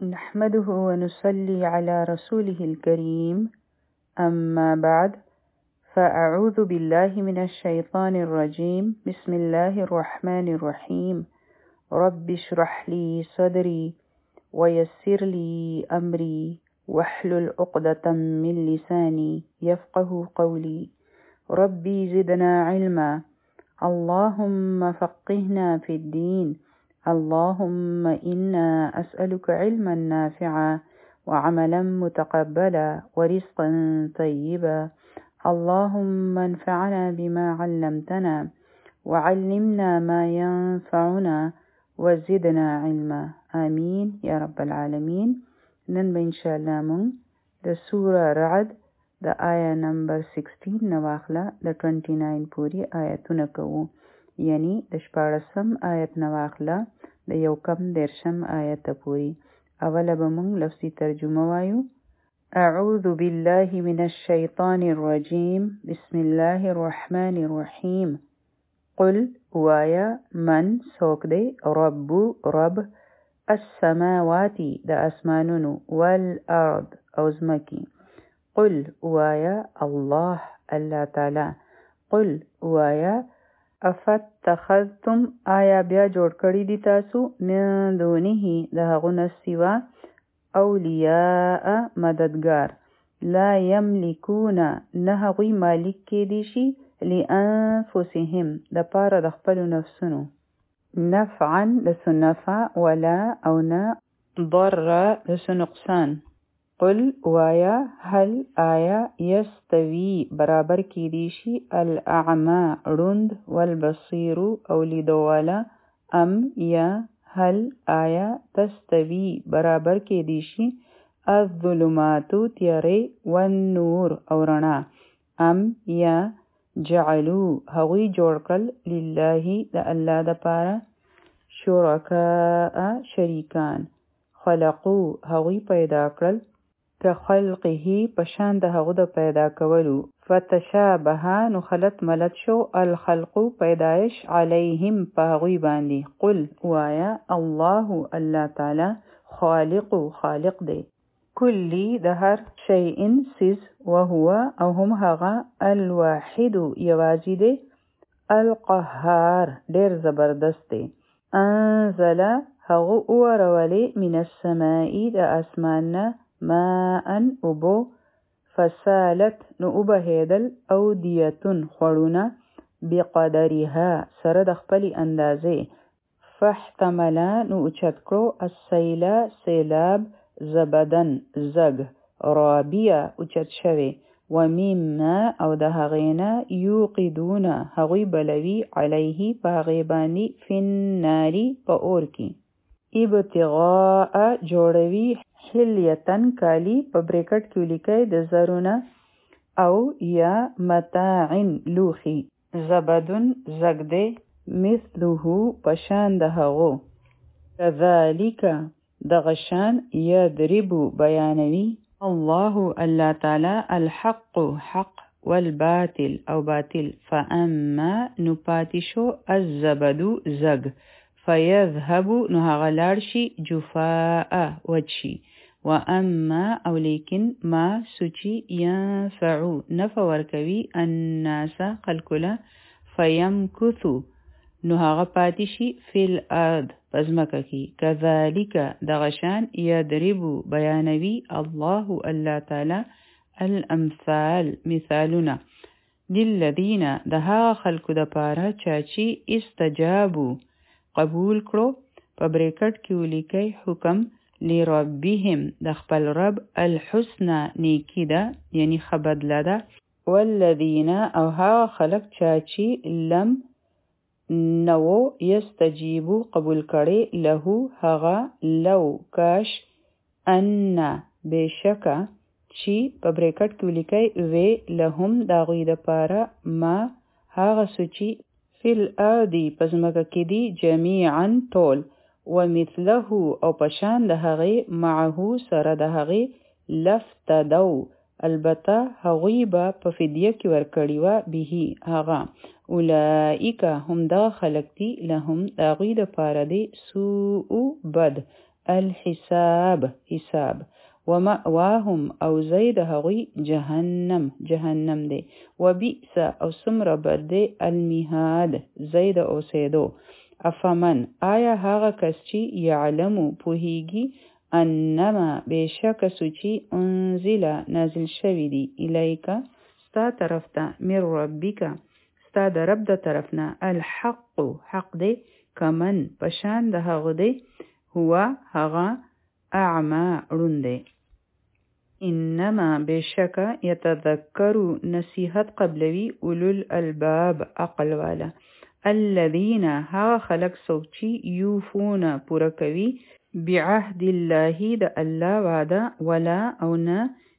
نحمده ونصلي على رسوله الكريم أما بعد فأعوذ بالله من الشيطان الرجيم بسم الله الرحمن الرحيم رب اشرح لي صدري ويسر لي أمري واحلل عقدة من لساني يفقه قولي ربي زدنا علما اللهم فقهنا في الدين اللهم إنا أسألك علما نافعا وعملا متقبلا ورزقا طيبا اللهم انفعنا بما علمتنا وعلمنا ما ينفعنا وزدنا علما آمين يا رب العالمين. نن إن شاء الله من د سورة رعد د آية نمبر 16 نواخله د 29 پوری آیتونه کوو، یعنی د 14 آیت نواخله د 1 آیت پوری. اوله به موږ لفظي ترجمه وایو. اعوذ بالله من الشیطان الرجیم بسم الله الرحمن الرحیم. قل وایا من سوک دی رب السماوات د اسمانونو والارض او زمکی. قل وایا الله تعالی. قل وایا افتخذتم آیا بیا جوړ کړی دي تاسو من دونه د هغو نه سوا اولیاء مددگار لا یملکون نه هغوی مالک کېدی شي لانفسهم د پاره د خپلو نفسونو نفعا د څه نفع ولا او نه ضر د څه نقصان. قل وایا هل آیا یستوی برابر کېدی شي الاعمى ړوند والبصیر او لیدواله ام یا هل آیا تستوی برابر کېدی شي الظلمات تیارې والنور او رڼا ام یا جعلو هغوی جوړ کړل لله د الله دپاره شرکاء شریکان خلقو هغوی پیدا کړل که خلقه پشان د هغو د پیدا کولو فتشابه نو خلط ملت شو الخلق پیدایش علیهم په هغوی باندې. قل وایا الله تعالی خالق دی کلی د هر شیء سیز وهو او هم هغه الواحد یوازی دی القهار ډیر زبردست دی. انزل هغو اورولی من السماء د اسمان ماء اوبو فسالت نو اوبهیدل اودیتون خوړونه بقدرها سره د خپل اندازې فاحتملا نو اوچت کړو السیل سیلاب زبدن زگ رابیه اوچت شوی ومما او د هغینا یوقدون هغوی بلوی علیه په هغې باندې فی النار په اور کې ابتغاء جوړوي حلیتن کالی په بریکټ کې ولیکئ د زرونه او یا متاعن لوخي زبدن زگده مثله پشان د هغو کذالک د غشان یضرب بیانوي الله تعالی الحق حق والباطل او باطل فاما نو پاتشو الزبد زگ فیذهب نو هغه لاړ شي جفاء وجشي واما او لیکن ما سوچی ینفعو نفع ورکوي الناس خلقلا فیمکثو نو هغه پاتې شي فی الارض پزمکه کې کذالک د غشان یضرب بیانوي الله تعالی الامثال مثالنا للذین د هغه خلکو د پاره چاچی استجابو قبول کړو په بریکټ کې ولیکئ حکم لربهم د خپل رب الحسنى نیکی ده یعنی خبدله ده والذین او هغه خلق چاچی لم نو یستجیبو قبول کړي له هغه لو کاش ان بشکا چی په بریکټ کې ولیکئ وی لهم دا غوی د پاره ما هغه سوچی فی الارض پزمکه کې دی جمیعا ټول ومثله او پشان د هغې معه سره د هغې لفتدو البته هغوی به په فدیه کې ورکړي وه به هغه اولئک هم دا خلق دي لهم د هغوی دپاره دی سوء بد الحساب حساب ومأواهم او زید هغوی جهنم دی وبئس او سمر بد دی المهاد زید اوسیدو افمن آیا هغه کس چې یعلمو پوهیږي انما بشک سوچی انزل نازل شوی دی الیکا ستا طرف ته من ربک ستا د رب د طرفنا الحق حق دی کمن پشان د هغه دی هو هغه اعما ړوند دی انما بشک یتذکرو نصیحت قبلوی اولو الالباب عقل والا الذین ها خلق سوچی یوفون پورا کوي بعهد الله د الله وعده ولا او نه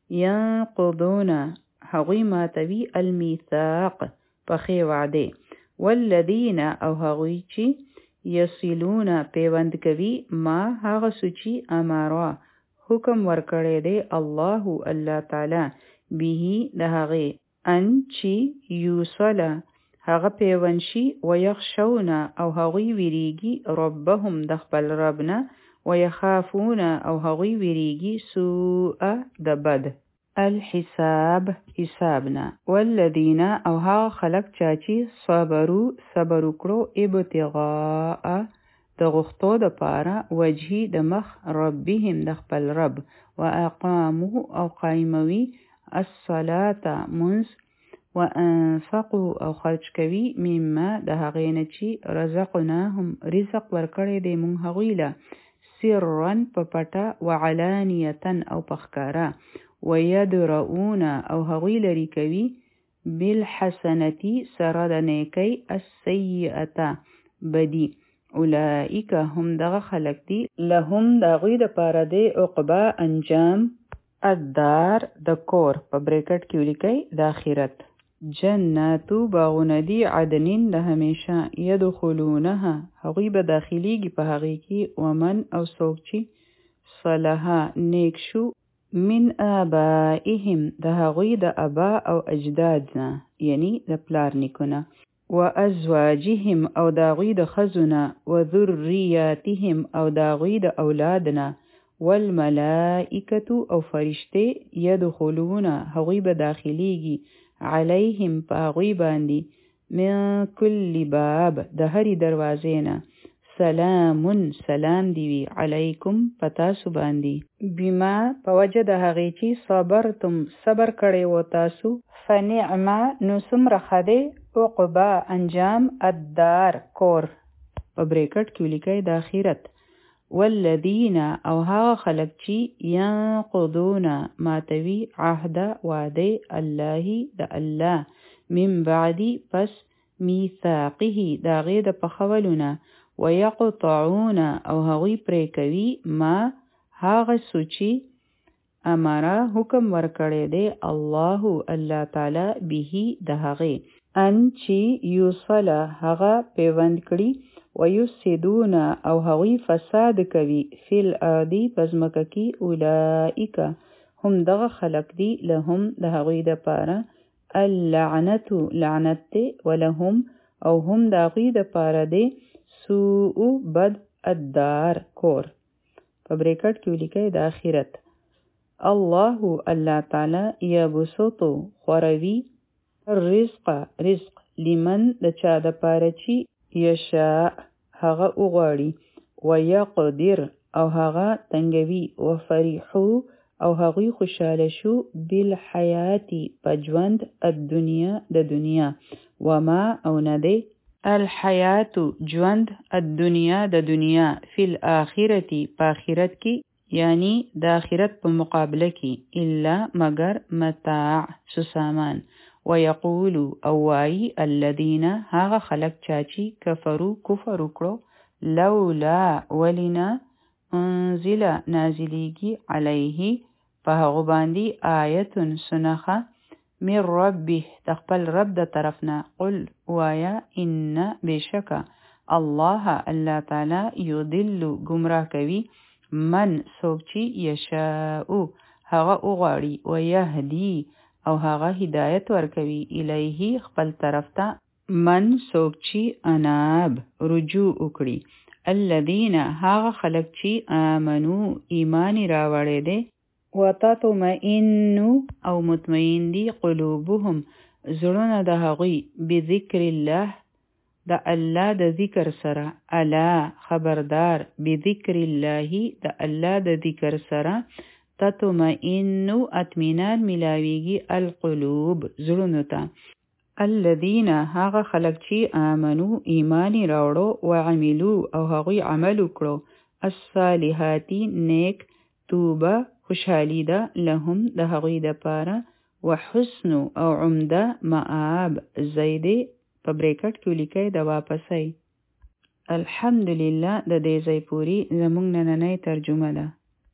ينقضون هغوی ماتوي الميثاق پخې وعده والذین او هغوی چې یصلون پیوند کوي ما هغه سوچی امره حکم ورکړی دی الله تعالی به د هغه ان چې یوصل هغه پیونشي ويخشون او هغوی ویریږي ربهم د خپل ربنا ويخافون او هغوی ویریږي سوء د بد الحساب حسابنا والذین او هغه خلق چاچی صبر وکړو ابتغاء د غختو د پاره وجهي د مخ ربهم د خپل رب واقاموا او قائموي الصلاه منز وانفقوا او خرج کوي مما د هغې نه چې رزقناهم رزق ورکړی دی مونږ هغوی له سرا په پټه وعلانیه او په ښکاره ويدرؤون او هغوی لري کوي بالحسنه سره د نیکۍ السیئه بدی اولئک هم دغه خلق دی لهم د هغوی د پاره دی عقبا انجام الدار د کور په بریکټ کې ولیکئ د آخرت جناتو باغونه دی عدنین د همیشه یدخلونها هغوی به داخلیږي په هغې کې ومن او څوک چې صلحه نیک شو من آبائهم د هغوی د ابا او اجداد نه یعنی د پلار نیکونه وازواجهم او د هغوی د ښځونه وذریاتهم او د هغوی د اولادنا والملائکة او فرشته یدخلون هغوی به داخلیږي علیهم په هغوی باندې من کل باب د هرې دروازې نه سلام دی وی علیکم پتاسو باندې بما په وجه د هغې چې صبرتم صبر کړی و تاسو فنعما نو څومره ښه دی عقبا انجام الدار کور په بریکټ کې ولیکئ د آخرت والذین او هغه خلق چې ینقضون ماتوي عهد وعده الله د الله من بعد پس میثاقه د هغې د پخولونه ويقطعون او هغوی پرې کوي ما هغه سوچي امره حکم ورکړی دی الله تعالی به د هغې ان چې یوصل هغه پیوند کړي ویفسدون او هغوی فساد کوي فی الارض پزمکه کې اولئک هم دغه خلق دی لهم د هغوی د پاره اللعنت لعنت ولهم او هم د هغوی د پاره دی سوء بد الدار کور په بریکټ کې ولیکئ د آخرت الله تعالی یبسط خوروي رزق لمن د چا د پاره چې یشاء هغه وغواړي ويقدر او هغه تنګوي وفرحو او هغوی خوشاله شو بالحیات په ژوند الدنیا د دنیا وما او نه دی الحیات ژوند الدنیا د دنیا فی الاخرة په آخرت کې یعنی د آخرت په مقابله کې الا مگر متاع سامان ويقول او وای الذين هغه خلق چاچی کفرو کفر وکړو لولا ولنا انزل نازلیږي علیه په هغه باندې آیت سنخه من ربه تخپل رب د طرفنا قل وایا ان بشک الله تعالی یضل گمراه کوي من سوچی یشاء هغه وغواړي ويهدي او هغه هدایت ورکوي الیه خپل طرف ته من سوچی اناب رجوع وکړي الذین هغه خلق چې آمنو ایمان راوړی دی وتطمئن او مطمئن دي قلوبهم زړونه د هغوی بذکر الله د الله د ذکر سره الا خبردار بذکر الله د الله د ذکر سره تطمئن اطمینان ملاویږي القلوب زړونو ته الذين هغه خلق چې آمنو ایمان راوړو وعملو او هغوی عمل وکړو الصالحات نیک توبه خوشحالی ده لهم د هغوی د پاره وحسن او عمده مآب زیده په بریکټ کې لیکي د واپسۍ الحمدلله د دې ځای پوری زمونږ نننۍ ترجمه ده